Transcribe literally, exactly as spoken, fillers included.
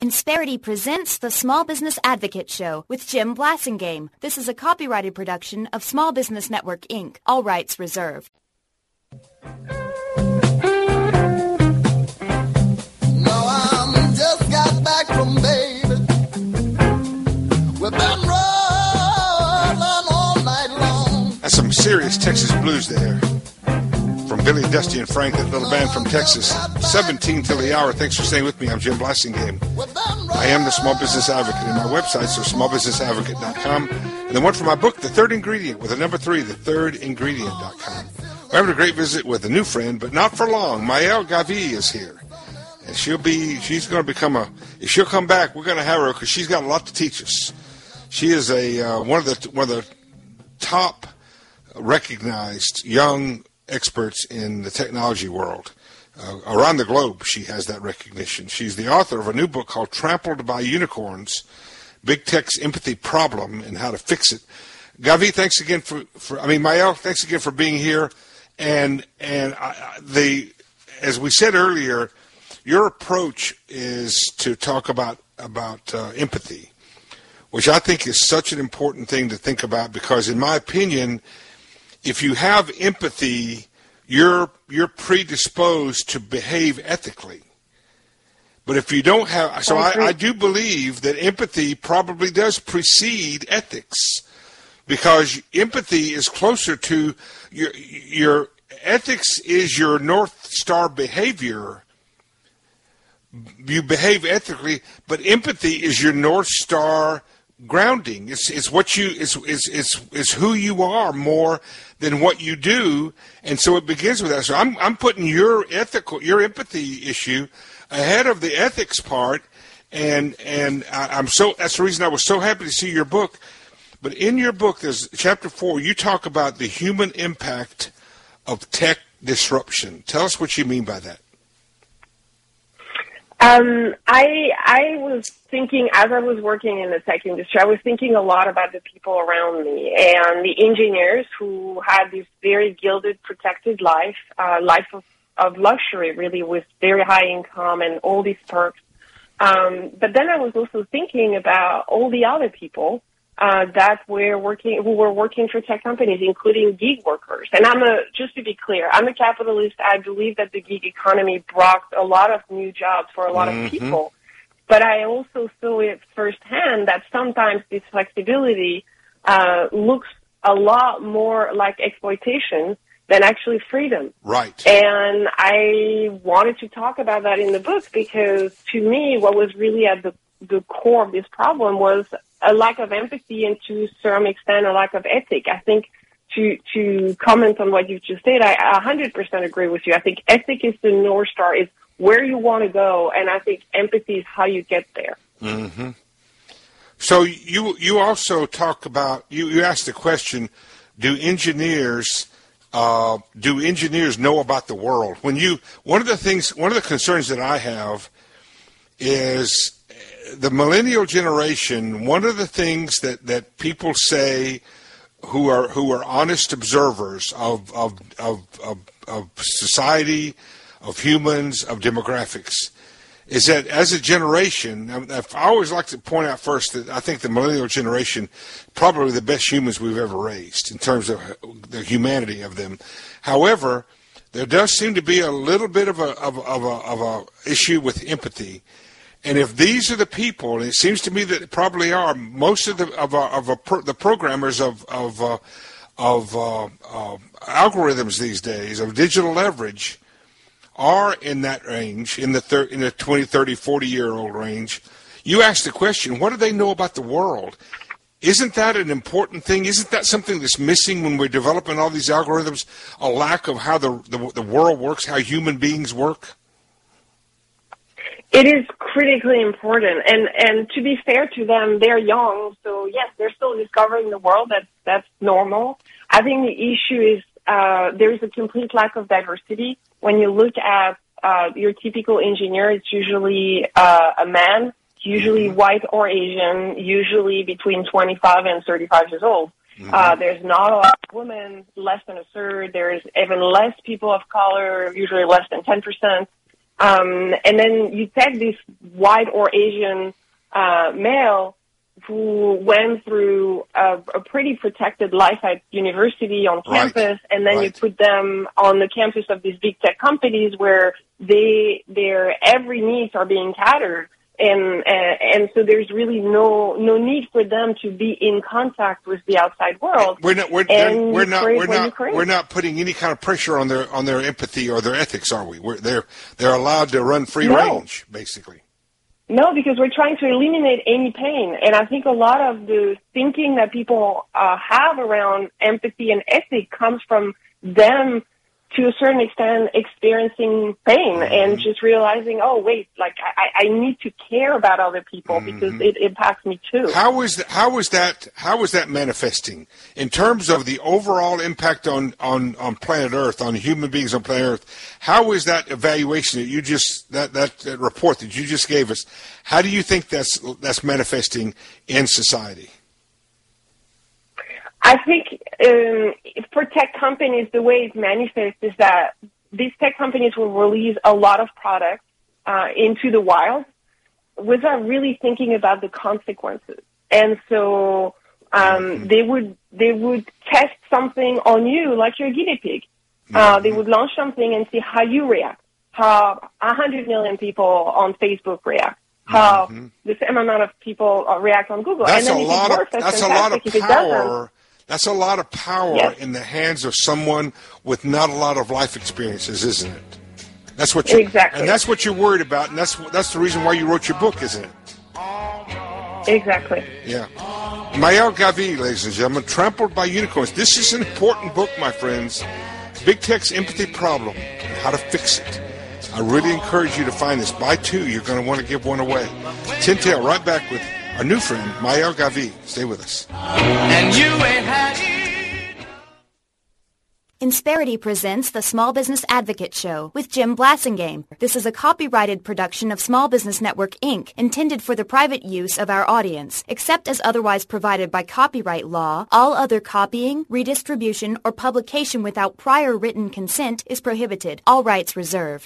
Insperity presents the Small Business Advocate Show with Jim Blasingame. This is a copyrighted production of Small Business Network, Incorporated. All rights reserved. No, I just got back from baby. We've been rolling all night long. That's some serious Texas blues there. From Billy, Dusty, and Frank, that little band from Texas. seventeen till the hour. Thanks for staying with me. I'm Jim Blasingame. I am the Small Business Advocate, and my websites are small business advocate dot com. And the one for my book, The Third Ingredient, with a number three, the third ingredient dot com. We're having a great visit with a new friend, but not for long. Maëlle Gavi is here. And she'll be, she's going to become a, if she'll come back, we're going to have her because she's got a lot to teach us. She is a, uh, one of the, one of the top recognized young experts in the technology world. Uh, around the globe, she has that recognition. She's the author of a new book called Trampled by Unicorns, Big Tech's Empathy Problem and How to Fix It. Gavi, thanks again for, for I mean, Maëlle, thanks again for being here. And and I, the, as we said earlier, your approach is to talk about, about uh, empathy, which I think is such an important thing to think about because, in my opinion, if you have empathy, you're you're predisposed to behave ethically. But if you don't have, so I, I do believe that empathy probably does precede ethics, because empathy is closer to your your ethics is your North Star behavior. You behave ethically, but empathy is your North Star grounding. It's it's what you it's it's it's it's who you are more than what you do, and so it begins with that. So I'm I'm putting your ethical your empathy issue ahead of the ethics part, and and I, I'm so that's the reason I was so happy to see your book. But in your book, there's chapter four. You talk about the human impact of tech disruption. Tell us what you mean by that. Um, I I was thinking, as I was working in the tech industry, I was thinking a lot about the people around me and the engineers who had this very gilded, protected life, uh, life of, of luxury, really, with very high income and all these perks. Um, but then I was also thinking about all the other people uh, that were working, who were working for tech companies, including gig workers. And I'm a, just to be clear, I'm a capitalist. I believe that the gig economy brought a lot of new jobs for a lot mm-hmm. of people. But I also saw it firsthand that sometimes this flexibility uh, looks a lot more like exploitation than actually freedom. Right. And I wanted to talk about that in the book because, to me, what was really at the, the core of this problem was a lack of empathy and, to some extent, a lack of ethic. I think to to comment on what you just said, I one hundred percent agree with you. I think ethic is the North Star, is where you want to go, and I think empathy is how you get there. Mm-hmm. So you you also talk about, you, you asked the question, do engineers uh, do engineers know about the world? When you one of the things, one of the concerns that I have is the millennial generation. One of the things that, that people say who are who are honest observers of of of, of, of society, of humans, of demographics, is that as a generation, I always like to point out first that I think the millennial generation probably the best humans we've ever raised in terms of the humanity of them. However, there does seem to be a little bit of a of, of a of a issue with empathy. And if these are the people, and it seems to me that it probably are, most of the of, a, of a pro, the programmers of of uh, of uh, uh, algorithms these days, of digital leverage, are in that range, in the thir- in the twenty, thirty, forty year old range. You asked the question, what do they know about the world? Isn't that an important thing? Isn't that something that's missing when we're developing all these algorithms? A lack of how the the, the world works, how human beings work? It is critically important, and and to be fair to them, they're young, so yes, they're still discovering the world. That's that's normal. I think the issue is uh, there is a complete lack of diversity. When you look at uh, your typical engineer, it's usually uh, a man, usually white or Asian, usually between twenty-five and thirty-five years old. Mm-hmm. Uh, there's not a lot of women, less than a third. There's even less people of color, usually less than ten percent. Um, and then you take this white or Asian uh, male who went through a, a pretty protected life at university on campus, right. and then right. you put them on the campus of these big tech companies where they their every needs are being catered. And uh, and so there's really no no need for them to be in contact with the outside world. We're not we're, we're not we're not we're not putting any kind of pressure on their on their empathy or their ethics, are we? We're, they're they're allowed to run free no. range, basically. No, because we're trying to eliminate any pain, and I think a lot of the thinking that people uh, have around empathy and ethics comes from them, to a certain extent, experiencing pain mm-hmm. and just realizing, oh, wait, like, I, I need to care about other people mm-hmm. because it impacts me too. How is, that, how is that, how is that manifesting in terms of the overall impact on, on, on planet Earth, on human beings on planet Earth? How is that evaluation that you just, that, that, that report that you just gave us, how do you think that's, that's manifesting in society? I think um, for tech companies, the way it manifests is that these tech companies will release a lot of products uh, into the wild without really thinking about the consequences. And so um, they would they would test something on you like you're a guinea pig. Uh, they would launch something and see how you react, how one hundred million people on Facebook react, how mm-hmm. the same amount of people uh, react on Google. That's and then a lot works, of that's, that's a lot of power. That's a lot of power yes. in the hands of someone with not a lot of life experiences, isn't it? That's what you exactly, and that's what you're worried about, and that's that's the reason why you wrote your book, isn't it? Exactly. Yeah. Maëlle Gavi, ladies and gentlemen, Trampled by Unicorns. This is an important book, my friends. Big Tech's Empathy Problem and How to Fix It. I really encourage you to find this. Buy two. You're going to want to give one away. Tintail, right back with our new friend, Maëlle Gavi. Stay with us. And you ain't had it. Insperity presents the Small Business Advocate Show with Jim Blasingame. This is a copyrighted production of Small Business Network, Incorporated, intended for the private use of our audience. Except as otherwise provided by copyright law, all other copying, redistribution, or publication without prior written consent is prohibited. All rights reserved.